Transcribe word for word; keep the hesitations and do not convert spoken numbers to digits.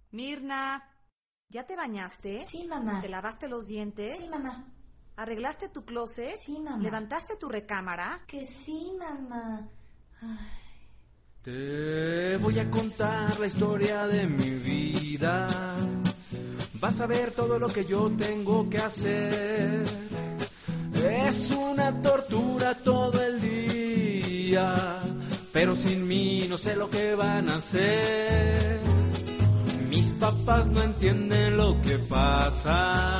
Mirna, ¿ya te bañaste? Sí, mamá. ¿Te lavaste los dientes? Sí, mamá. ¿Arreglaste tu closet? Sí, mamá. ¿Levantaste tu recámara? Que sí, mamá. Ay. Te voy a contar la historia de mi vida. Vas a ver todo lo que yo tengo que hacer. Es una tortura todo el día, pero sin mí no sé lo que van a hacer. Mis papás no entienden lo que pasa.